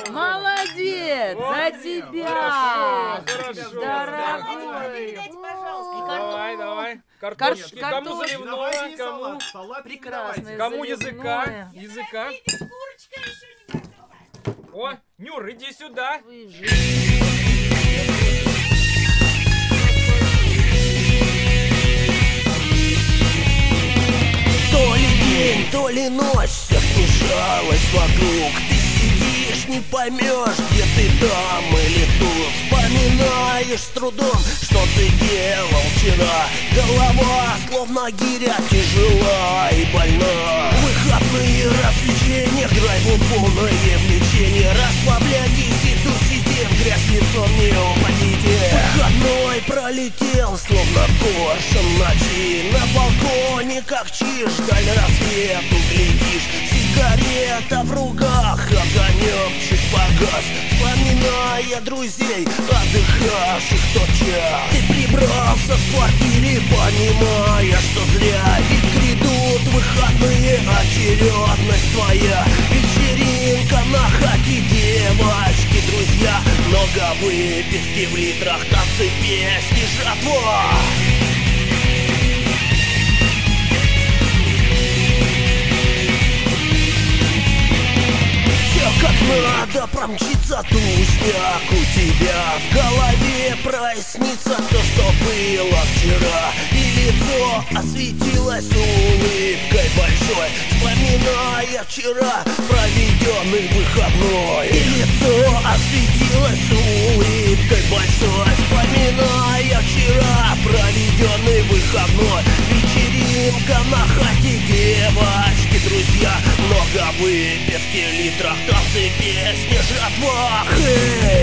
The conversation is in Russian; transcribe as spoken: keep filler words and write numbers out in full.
Молодец! За тебя! Хорошо, Дорогой! Давай, давай. Кар- Картошки. Кому картошки. заливного, Давайте кому? салат, салат не Прекрасно. давайте. Кому языка? Заливное. Языка. Курочка еще не готова. О, Нюр, иди сюда. Вы же- То ли день, то ли ночь, все смешалось вокруг. Ты сидишь, не поймешь, где ты там или тут. Вспоминаешь с трудом, что ты делал вчера. Голова, словно гиря, тяжела и больна. Выходные развлечения, драйву полное влечение. Расслабляйтесь и тусите, в грязь лицом не упадите. Выходной пролетел, словно коршун ночи. На балконе, как чиж, даль рассвету глядишь. Сигарета в руках, огонек чуть погас. Вспоминая друзей, отдыхавших в тот час. Ты прибрался в квартире, понимая, что зря. Ведь грядут выходные, очередность твоя. Вечеринка на хате, девочки, друзья. Много выпивки в литрах, танцы, песни, жатва. Как надо промчится тусняк у тебя. В голове прояснится то, что было вчера. И лицо осветилось улыбкой большой, вспоминая вчера проведенный выходной. И лицо осветилось улыбкой большой, вспоминая вчера проведенный выходной. Вечеринка на хате, девочки, друзья. Много выпивки в литрах, танцы, песни, жатва. Хей!